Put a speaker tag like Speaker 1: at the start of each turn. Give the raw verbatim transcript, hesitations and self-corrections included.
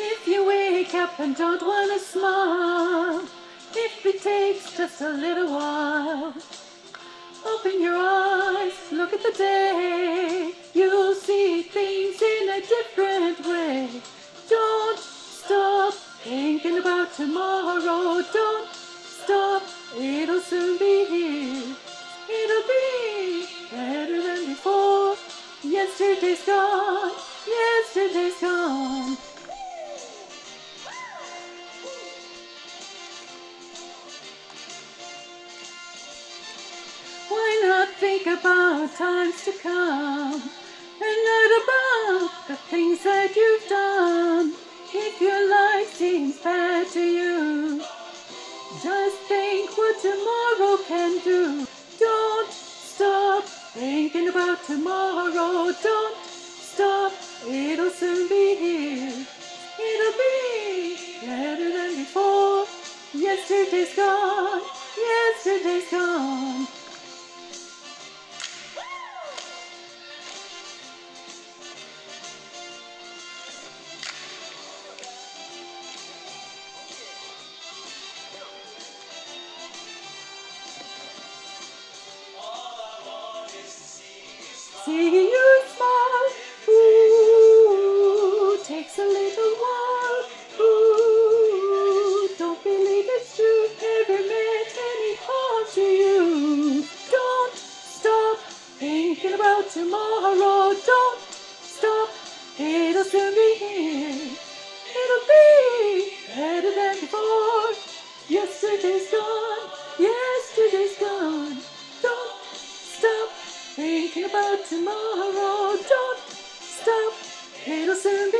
Speaker 1: If you wake up and don't want to smile, if it takes just a little while, open your eyes, look at the day. You'll see things in a different way. Don't stop thinking about tomorrow. Don't stop, it'll soon be here. It'll be better than before. Yesterday's gone, yesterday's gone. Why not think about times to come, and not about the things that you've done? If your life seems bad to you, just think what tomorrow can do. Don't stop thinking about tomorrow. Don't stop, it'll soon be here. It'll be better than before. Yesterday's gone, yesterday's gone. See you smile, ooh, takes a little while, ooh, don't believe it's true, never meant any harm to you. Don't stop thinking about tomorrow, don't stop, it'll soon be here, it'll be better than before. Yesterday's gone, yesterday's gone, don't stop thinking about tomorrow, don't stop, it'll soon